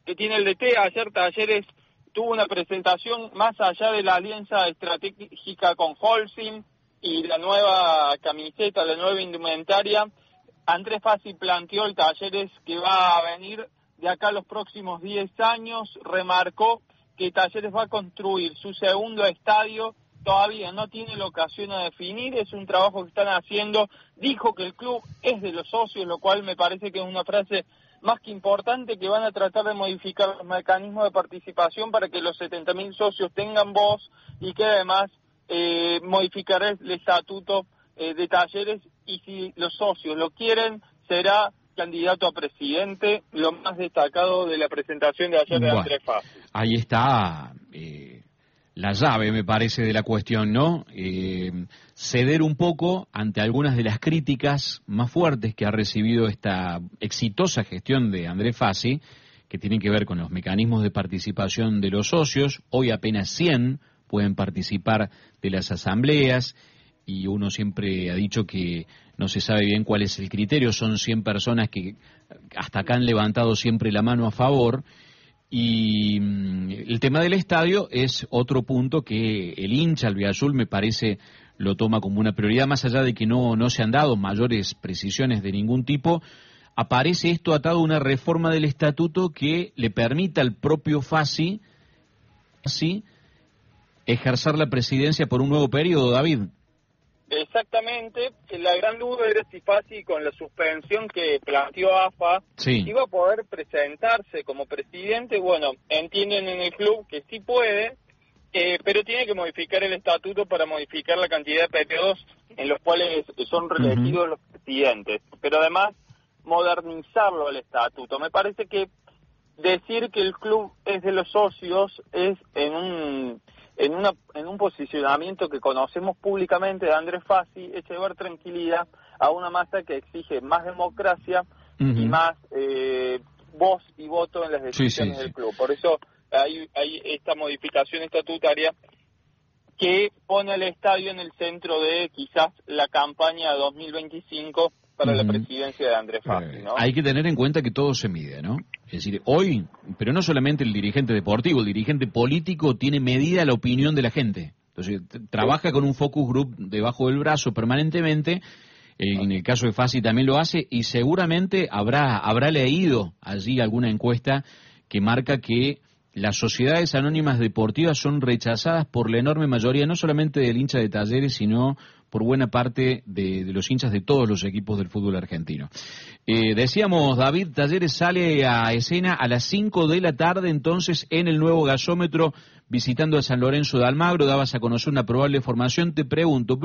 que tiene el DT. Ayer Talleres tuvo una presentación más allá de la alianza estratégica con Holcim y la nueva camiseta, la nueva indumentaria. Andrés Fassi planteó el Talleres que va a venir de acá a los próximos 10 años, remarcó que Talleres va a construir su segundo estadio, todavía no tiene locación a definir, es un trabajo que están haciendo, dijo que el club es de los socios, lo cual me parece que es una frase más que importante, que van a tratar de modificar los mecanismos de participación para que los 70.000 socios tengan voz y que además modificar el estatuto de Talleres, y si los socios lo quieren, será candidato a presidente, lo más destacado de la presentación de ayer de Andrés Fassi. Ahí está la llave, me parece, de la cuestión, ¿no? Ceder un poco ante algunas de las críticas más fuertes que ha recibido esta exitosa gestión de Andrés Fassi, que tienen que ver con los mecanismos de participación de los socios. Hoy apenas 100 pueden participar de las asambleas, y uno siempre ha dicho que no se sabe bien cuál es el criterio. Son 100 personas que hasta acá han levantado siempre la mano a favor, y el tema del estadio es otro punto que el hincha albiazul, me parece, lo toma como una prioridad, más allá de que no se han dado mayores precisiones de ningún tipo. Aparece esto atado a una reforma del estatuto que le permita al propio Fassi ejercer la presidencia por un nuevo periodo, David. Exactamente, la gran duda era si Fassi, con la suspensión que planteó AFA, iba a poder presentarse como presidente. Bueno, entienden en el club que sí puede, pero tiene que modificar el estatuto para modificar la cantidad de periodos en los cuales son reelegidos los presidentes, pero además modernizarlo el estatuto. Me parece que decir que el club es de los socios es en un posicionamiento que conocemos públicamente de Andrés Fassi, es llevar tranquilidad a una masa que exige más democracia y más voz y voto en las decisiones del club. Por eso hay esta modificación estatutaria que pone al estadio en el centro de quizás la campaña 2025 para la presidencia de Andrés Fassi, ¿no? Hay que tener en cuenta que todo se mide, ¿no? Es decir, hoy, pero no solamente el dirigente deportivo, el dirigente político tiene medida la opinión de la gente. Entonces, trabaja con un focus group debajo del brazo permanentemente. En el caso de Fassi también lo hace, y seguramente habrá leído allí alguna encuesta que marca que las sociedades anónimas deportivas son rechazadas por la enorme mayoría, no solamente del hincha de Talleres, sino por buena parte de los hinchas de todos los equipos del fútbol argentino. Decíamos, David, Talleres sale a escena a las 5 de la tarde, entonces, en el nuevo gasómetro, visitando a San Lorenzo de Almagro. Dabas a conocer una probable formación. Te pregunto,